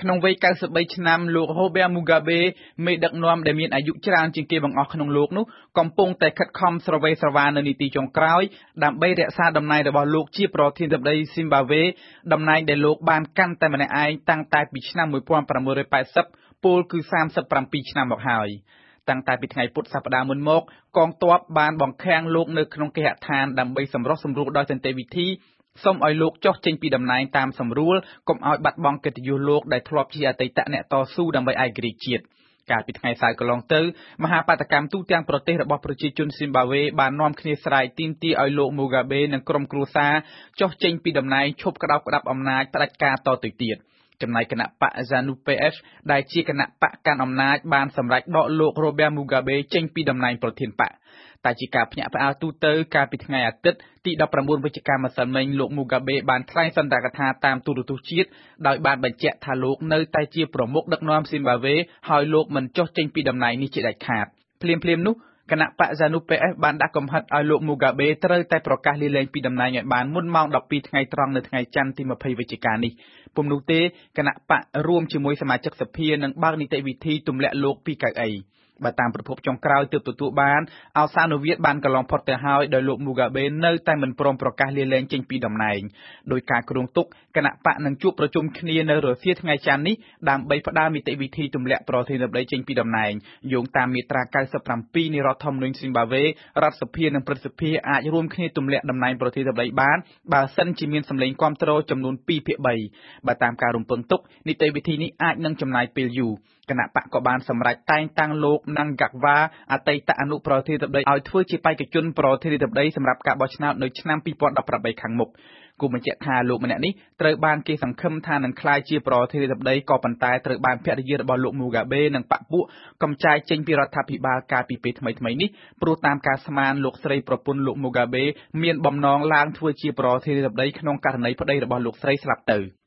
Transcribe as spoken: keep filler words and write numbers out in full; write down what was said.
ក្នុងវ័យเก้าสิบបីឆ្នាំលោក Robert Mugabe មេដឹកនាំដែលមានអាយុច្រើនជាងគេបង្អស់ក្នុងលោកនោះកំពុងតែខិតខំស្រវេស្រវានៅនីតិចុងក្រោយដើម្បីរក្សាតំណែងរបស់លោកជាប្រធានាធិបតី Zimbabwe តំណែងដែលលោកបានកាន់តែម្នាក់ឯងតាំងតែពីឆ្នាំmột nghìn tám trămแปดสิบពលគឺសាមសិបប្រាំពីរឆ្នាំមកហើយតាំងតែពីថ្ងៃពុធសប្តាហ៍មុនមកកងទ័ពបានបង្ខាំងលោកនៅក្នុងគេហដ្ឋានដើម្បីសម្រុះសម្រួលដោយសន្តិវិធីសូមឲ្យលោកចុះចេញពីតំណែងតាមសម្រួលកុំឲ្យបាត់បង់កិត្តិយសលោកដែលធ្លាប់ជាអតីតអ្នកតស៊ូដើម្បីឯករាជ្យជាតិកាលពីថ្ងៃសៅរ៍កន្លងទៅមហាបាតកម្មទូទាំងប្រទេសរបស់ប្រជាជនស៊ីមបាវេបាននាំគ្នាស្រែកទាមទារឲ្យលោក Mugabe និងក្រុមគ្រួសារចុះចេញពីតំណែងឈប់ក្តោបក្តាប់អំណាចផ្ដាច់ការតទៅទៀតចំណែកគណៈបក ZANU-P F ដែលជាគណៈបកកាន់អំណាចបានសម្រេចដកលោក Robert Mugabe ចេញពីតំណែងប្រធានបកតែជាការភ្ញាក់ផ្អើលទូទៅកាលពីថ្ងៃអាទិត្យទីដប់ប្រាំបួនវិច្ឆិកាម្សិលមិញលោក Mugabe បានថ្លែងសន្ទរកថាតាមទូរទស្សន៍ជាតិដោយបានបញ្ជាក់ថាលោកនៅតែជាប្រមុខដឹកនាំ Zimbabwe ហើយលោកមិនចុះចេញពីតំណែងនេះជាដាច់ខាតភ្លាមៗនោះគណៈបក ZANU-P F បានដាក់កំហិតឲ្យលោក Mugabe ត្រូវតែប្រកាសលាលែងពីតំណែងឲ្យបានមុនម៉ោងដប់ពីរថ្ងៃត្រង់នៅថ្ងៃច័ន្ទទីម្ភៃវិច្ឆិកានេះពុំនោះទេគណៈបករួមជាមួយសមាជិកសភានឹងបើកនីតិវិធីទម្លាក់លោកពីកៅអីបើតាមប្រភពចុងក្រោយទើបទទួលបានអសានុវាទបានកន្លងផុតទៅហើយដោយលោក Mugabe នៅតែមិនព្រមប្រកាសលាលែងចេញពីតំណែងដោយការគ្រោងទុកគណៈបកនឹងជួបប្រជុំគ្នានៅរសៀលថ្ងៃច័ន្ទនេះដើម្បីផ្ដើមនីតិវិធីទម្លាក់ប្រធានាធិបតីចេញពីតំណែងយោងតាមមាត្រាเก้าสิบเจ็ดនៃរដ្ឋធម្មនុញ្ញ Zimbabwe រដ្ឋសភានិងព្រឹទ្ធសភាអាចរួមគ្នាទម្លាក់តំណែងប្រធានាធិបតីបានបើសិនជាមានសម្លេងគាំទ្រចំនួនពីរភាគបីបើតាមការរំពឹងទុកនីតិវិធីនេះអាចនឹងចំណាយពេលយូរគណៈបកក៏បានសម្រេចតែងតាំងលោក Mnangagwa អតីតអនុប្រធានាធិបតីឲ្យធ្វើជាបេក្ខជនប្រធានាធិបតីសម្រាប់ការបោះឆ្នោតនៅឆ្នាំពីរពាន់ដប់ប្រាំបីខាងមុខគូបញ្ជាក់ថាលោកម្នាក់នេះត្រូវបានគេសង្ឃឹមថានឹងក្លាយជាប្រធានាធិបតីក៏ប៉ុន្តែត្រូវបានភរិយារបស់លោក Mugabe និងបកពួកកំចាយចេញពីរដ្ឋាភិបាលកាលពីពេលថ្មីៗនេះព្រោះតាមការស្មានលោកស្រីប្រពន្ធលោក Mugabe មានបំណងឡើងធ្វើជាប្រធានាធិបតីក្នុងករណីប្តីរបស់លោកស្រីស្លាប់ទៅ